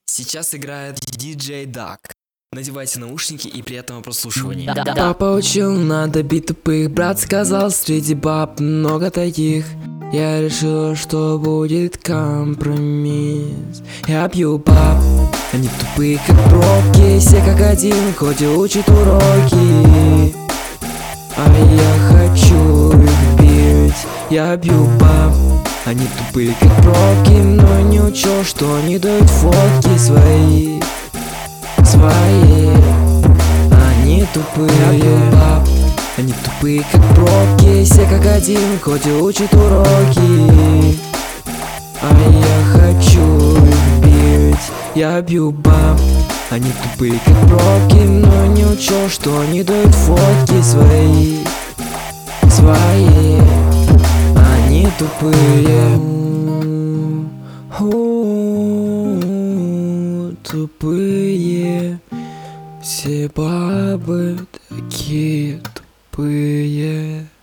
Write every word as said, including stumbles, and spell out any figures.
Сейчас играет диджей Дак. Надевайте наушники и приятного прослушивания. Да, да, да. Папа учил, надо бить тупых. Брат сказал, среди баб много таких. Я решила, что будет компромисс. Я бью баб, они тупые как пробки. Все как один, хоть и учат уроки. А я хочу их бить. Я бью баб, они тупые как пробки. Но не учел, что они дают фотки свои. Свои, они тупые. Я бью баб, они тупые как пробки. Все как один, хоть и учат уроки. А я хочу их бить. Я бью баб, они тупые как пробки. Но не учел, что они дают фотки свои. Свои, они тупые. У-у-у, тупые. Все бабы такие тупые.